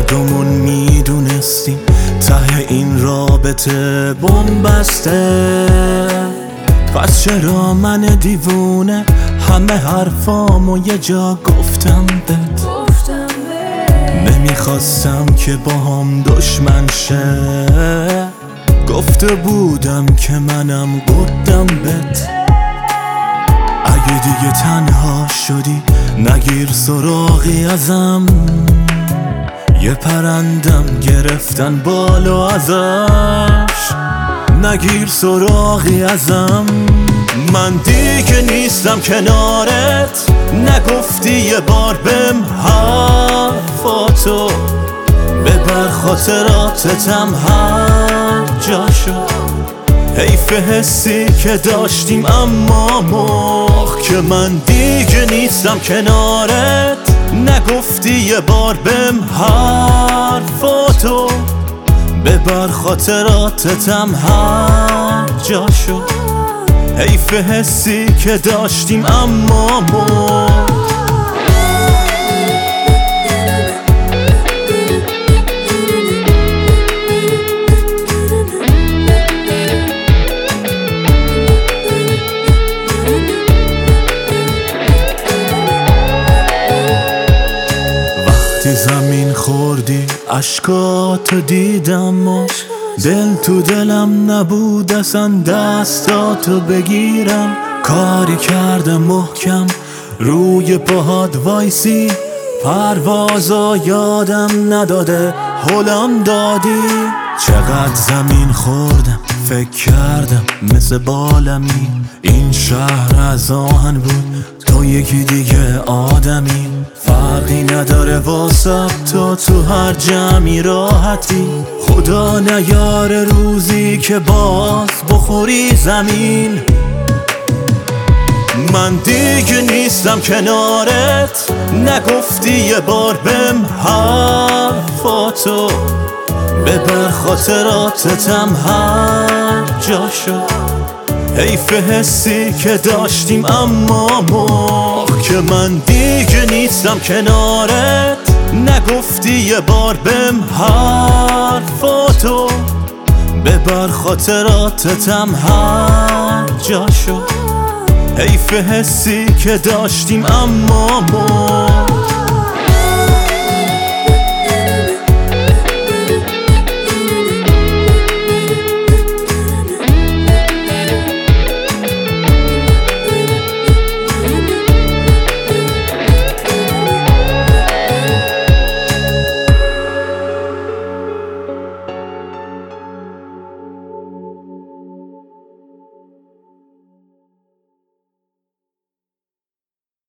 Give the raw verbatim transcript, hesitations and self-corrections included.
دومون میدونستیم ته این رابطه بنبسته. پس چرا من دیوونه همه حرفامو یه جا گفتم بهت؟ نمیخواستم که با هم دشمن شه، گفته بودم که منم قدم بهت. اگه دیگه تنها شدی نگیر سراغی ازم، یه پرندم گرفتن بالا ازش، نگیر سراغی ازم. من دیگه نیستم کنارت، نگفتی یه بار بهم حرفاتو، ببر خاطراتتم هر جاشو. حیف حسی که داشتیم اما مخ که من دیگه نیستم کنارت، نگفتی یه بار بهم حرفاتو، ببر خاطراتتم هر جاشو. حیف حسی که داشتیم اما مخ. زمین خوردی اشکاتو دیدم و دل تو دلم نبود اصلا دستاتو بگیرم. کاری کردم محکم روی پاهات وایسی، پروازا یادم نداده هلم دادی. چقدر زمین خوردم فکر کردم مثل بالمی، این شهر از آهن بود تو یکی دیگه آدمی. فرقی نداره واسه تو تو هر جمعی راحتی، خدا نیاره روزی که باز بخوری زمین. من دیگه نیستم کنارت، نگفتی یه بار بهم حرفاتو، ببر خاطراتتم هر جاشو. حیف حسی که داشتیم اما مخ که من دیگه نیستم کنارت، نگفتی یه بار بهم حرفاتو، ببر خاطراتتم هر جاشو. حیف حسی که داشتیم اما مخ.